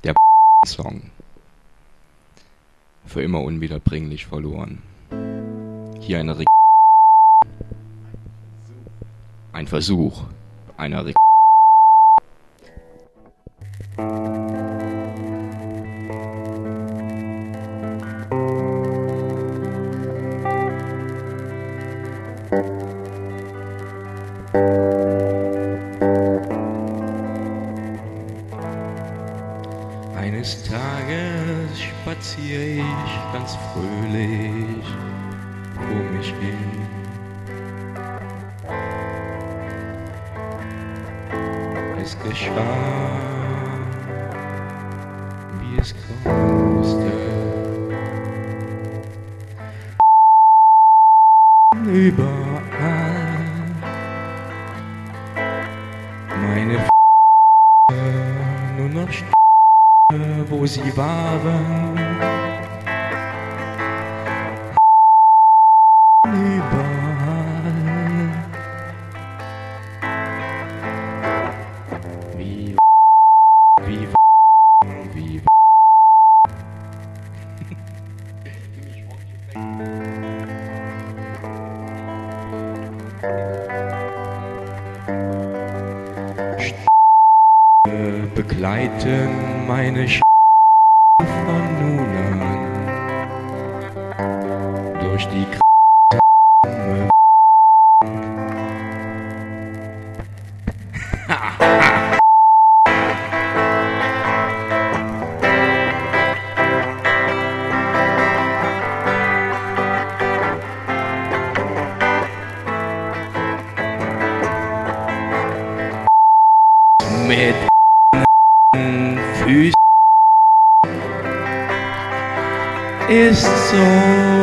Der Song. Für immer unwiederbringlich verloren. Hier ein Versuch einer Eines Tages spaziere ich ganz fröhlich vor mich hin. Es geschah, wie es kommen musste. Überall meine nur noch wo sie waren, überall. Wie begleiten meine von nun an durch die Kreise. Mit Füßen ist so